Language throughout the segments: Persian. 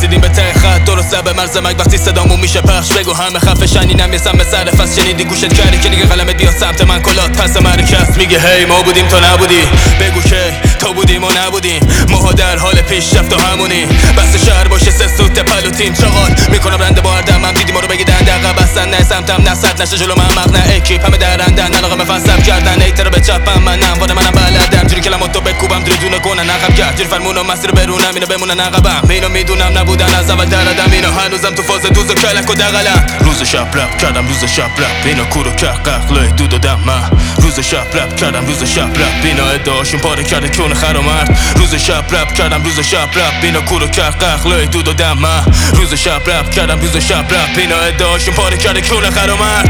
رسیدیم به ته خط درست لب مرز مرگ وقتی صدامون میشه پخش بگو همه خفه اینم یه سم به سر فصل شنیدی گوشت کردی که دیگه قلمت بیاد سمت من کلات پس مرکز میگه هی ما بودیم تو نبودی بگو که تو بودیم و نبودیم ما در حال پیشرفت و همونی بس شهر باشه سه سوت پلوتیم چغال میکنم رنده با هر دمم دیدی ما رو بگی دقیقه بستن نه سمتم نه صد نشه جلو من مغنه اکیپ همه درندن علاقه مفصل کردن ایتر به چپم منم واره منم بلدم جوری کلماتو بکوبم دونه کنن عقب کرد جیر فرمونم مسیر برونم اینو بمونن عقبم اینو میدونم نبودن از اول دردم اینو هنوزم تو فاز دوز و کلک و دقلم روز شب رپ کردم روز شب رپ اینو کورو که ققله دود و دم روز شب رپ کردم روز شب رپ اینو ادعاشون پاره کرده کون خر و مرد روز شب رپ کردم روز شب رپ اینو کورو که ققله دود و دم روز شب رپ کردم روز شب رپ اینو ادعاشون پاره کرده کون خر و مرد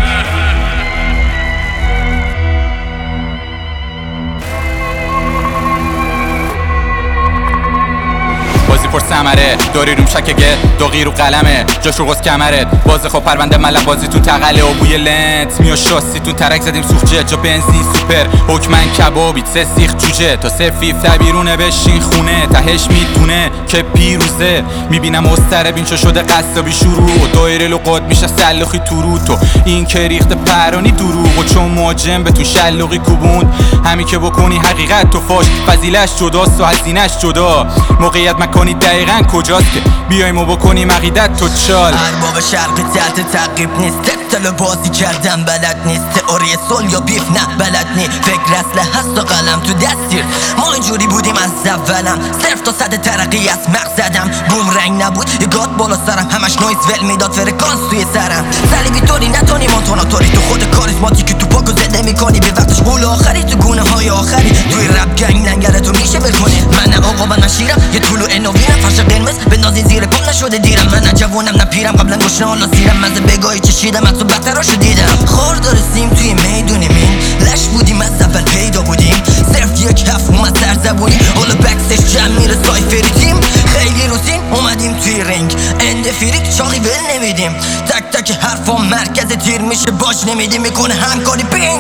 بازی پر ثمره داری روم شکگه دو غیر و قلمه جاش رو قص کمرت باز خب پرونده ملم بازی تو تقله و بوی لنت میو شاسی تو ترک زدیم سوخجه جا بنزین سوپر حکمن کبابیت سه سیخ جوجه تا سه فیفته بیرونه بشین خونه تهش میدونه که پیروزه میبینم استره بینچو شده قصابی شروع و دایره لقات میشه سلخی تو رو تو این که ریخت پرانی دروغ و چون مهاجم به تو شلقی کوبوند همین که بکنی حقیقت تو فاش فضیلش جداست و هزینش جدا موقعیت مکانی دقیقاً کجاست که بیایم و بکنیم عقیدت تو چال ارباب شرقی تحت تعقیب نیست تل بازی کردن بلد نیست تئوری سول یا بیف نه بلد نی فکر اصله هست و قلم تو دستیر ما اینجوری بودیم از اولم صرف تا صد ترقی از مقصدم بوم رنگ نبود یه گاد بالا سرم همش نویز ول میداد فرکانس توی سرم صلیبی طوری نتونی مونتوناتوری تو خود کاریزماتی که تو پاکو زده میکنی به وقتش قول آخری تو گونه های آخری توی رپ گنگ لنگره تو میشه بکنی من آقا من شیرم یه طولو انوینم فرش قرمز بندازین زیر پام نشده دیرم من نه جوونم نه پیرم قبلا گشنه حالا سیرم مزه بگاهی چشیدم از تو بدتراشو دیدم خورد رسیم توی میدونیم این لش بودیم از اول پیدا بودیم صرف یک هفت اومد سرزبونی حالا بکسش جمع میره سایفری تیم خیلی روتین اومدیم توی رنگ اند فریک چاقی ول نمیدیم تک تک حرفا مرکز تیر میشه باش نمیدیم میکنه همکاری پینگ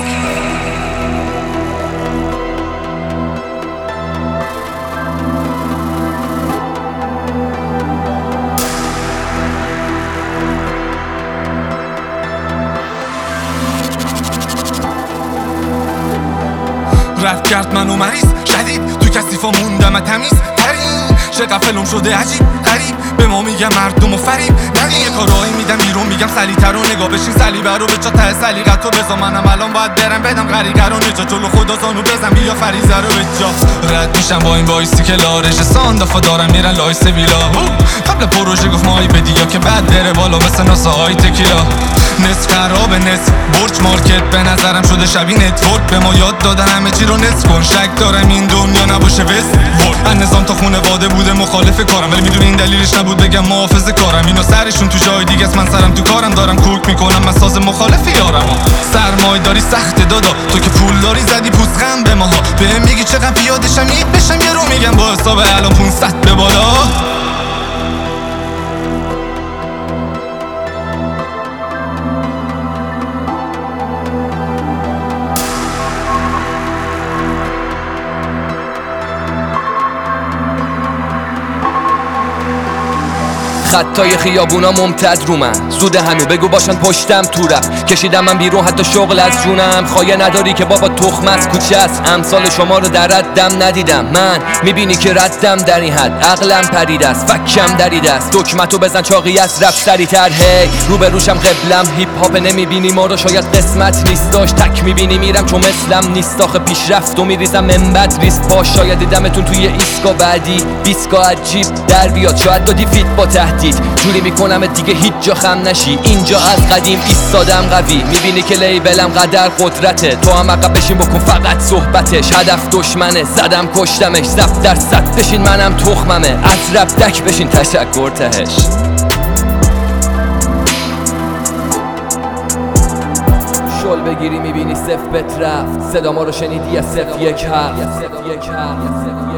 رفت کرد منو مریض شدید تو کسیفا موندم تمیز ترین چقدر فلم شده عجیب غریب به ما میگم مردم و فریب نه یه کارایی میدم بیرون میگم سلیته رو نگاه بشین سلیبه رو به جا ته سلیقت رو بزا منم الان باید برم بدم غریقه رو نجا جلو خدا زانو بزن بیا فریزه رو به جا رد میشم با این وایسی که لارش ساندافا دارم میرن لای سویلا قبل پروژه گفت مایی بدیا که بعد بره بالا مثل ناسا های تکیلا نصف خراب نصف برج مارکت به نظرم شده شبیه نتورک به ما یاد دادن همه چی رو نصف کن شک دارم این دنیا نباشه وست ورد نظام تا خونواده بوده مخالف کارم ولی میدونی این دلیلش نبود بگم محافظ کارم اینا سرشون تو جای دیگه است من سرم تو کارم دارم کوک میکنم من ساز مخالف یارم سرمای داری سخت دادا تو که پول داری زدی پوزخم به ماها بهم میگی چقدر پیادشم یک بشم یه رو میگم با حساب الان 500 به بالا خطای خیابونا ممتد رو من زوده هنو بگو باشن پشتم تو رفت کشیدم من بیرون حتی شغل از جونم خواهی نداری که بابا تخم از کوچه است امثال شما رو در ردم ندیدم من میبینی که ردم در این حد عقلم پرید است فکم درید است دکمتو بزن چاقی از رفت سریتر هی رو به روشم قبلم هیپ هاپ نمیبینی ما رو شاید قسمت نیست داشت تک میبینی میرم چون مثلم نیست آخه پیشرفت و میریزم منبت ریست پاش شاید دیدمتون توی ایسکا بعدی بیسکا عجیب در بیاد شاید دادی فیت با تهدید جوری میکنم دیگه هیچ جا خم نشی اینجا از قدیم ایستادم قوی میبینی که لیبلم قدر قدرته تو هم عقب بشین بکن فقط صحبتش هدف دشمنه زدم کشتمش 100% بشین منم تخممه از رب دک بشین تشکر تهش شل بگیری میبینی صف بت رفت صدا ما رو شنیدی از صف یک هفت